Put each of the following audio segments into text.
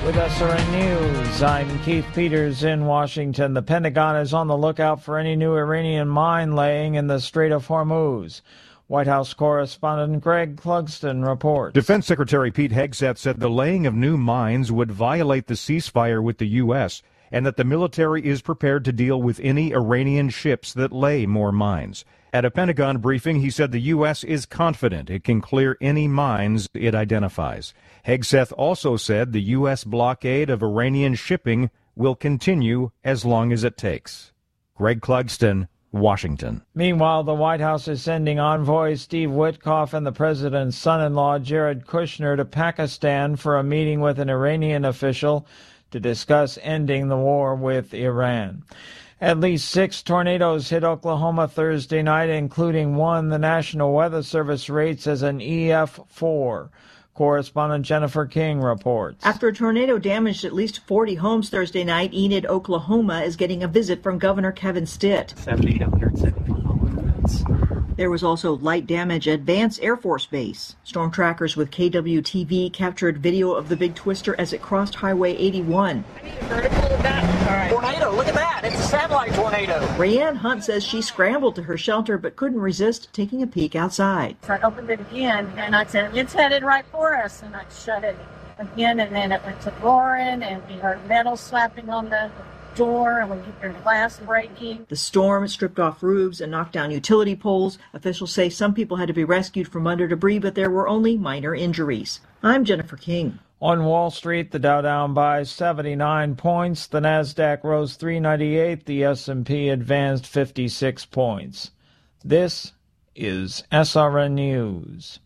With SRN News, I'm Keith Peters in Washington. The Pentagon is on the lookout for any new Iranian mine laying in the Strait of Hormuz. White House correspondent Greg Clugston reports. Defense Secretary Pete Hegseth said the laying of new mines would violate the ceasefire with the U.S. and that the military is prepared to deal with any Iranian ships that lay more mines. At a Pentagon briefing, he said the U.S. is confident it can clear any mines it identifies. Hegseth also said the U.S. blockade of Iranian shipping will continue as long as it takes. Greg Clugston, Washington. Meanwhile, the White House is sending envoys Steve Witkoff and the president's son-in-law Jared Kushner to Pakistan for a meeting with an Iranian official to discuss ending the war with Iran. At least 6 tornadoes hit Oklahoma Thursday night, including one the National Weather Service rates as an EF4. Correspondent Jennifer King reports. After a tornado damaged at least 40 homes Thursday night, Enid, Oklahoma is getting a visit from Governor Kevin Stitt. 70 to 175 minutes. There was also light damage at Vance Air Force Base. Storm trackers with KWTV captured video of the big twister as it crossed Highway 81. I need a vertical of that. All right. Tornado, look at that. It's a satellite tornado. Rayanne Hunt says she scrambled to her shelter but couldn't resist taking a peek outside. So I opened it again and I said, it's headed right for us. And I shut it again and then it went to roaring and we heard metal slapping on the door and we could hear glass breaking. The storm stripped off roofs and knocked down utility poles. Officials say some people had to be rescued from under debris, but there were only minor injuries. I'm Jennifer King. On Wall Street, the Dow down by 79 points, the Nasdaq rose 398, the S&P advanced 56 points. This is SRN News.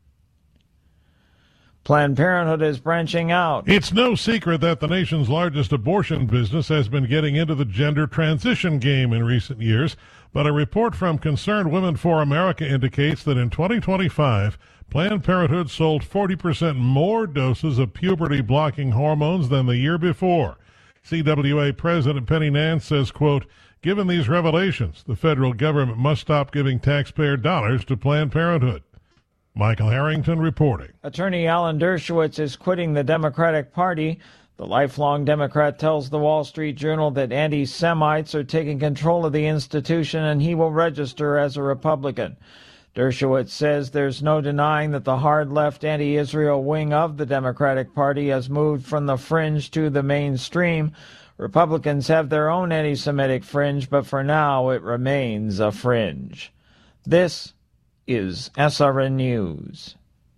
Planned Parenthood is branching out. It's no secret that the nation's largest abortion business has been getting into the gender transition game in recent years, but a report from Concerned Women for America indicates that in 2025, Planned Parenthood sold 40% more doses of puberty-blocking hormones than the year before. CWA President Penny Nance says, quote, "Given these revelations, the federal government must stop giving taxpayer dollars to Planned Parenthood." Michael Harrington reporting. Attorney Alan Dershowitz is quitting the Democratic Party. The lifelong Democrat tells the Wall Street Journal that anti-Semites are taking control of the institution and he will register as a Republican. Dershowitz says there's no denying that the hard-left anti-Israel wing of the Democratic Party has moved from the fringe to the mainstream. Republicans have their own anti-Semitic fringe, but for now it remains a fringe. This is SRN News.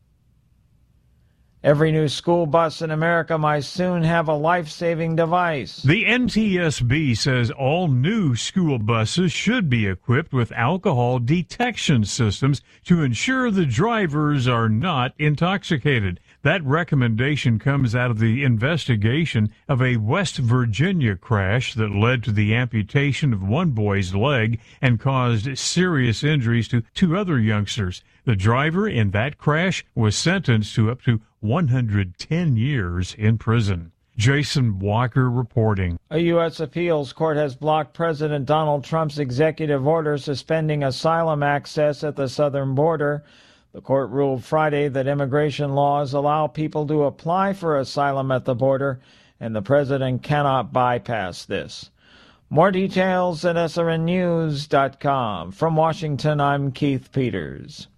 Every new school bus in America might soon have a life-saving device. The NTSB says all new school buses should be equipped with alcohol detection systems to ensure the drivers are not intoxicated. That recommendation comes out of the investigation of a West Virginia crash that led to the amputation of one boy's leg and caused serious injuries to 2 other youngsters. The driver in that crash was sentenced to up to 110 years in prison. Jason Walker reporting. A U.S. appeals court has blocked President Donald Trump's executive order suspending asylum access at the southern border. The court ruled Friday that immigration laws allow people to apply for asylum at the border, and the president cannot bypass this. More details at srnnews.com. From Washington, I'm Keith Peters.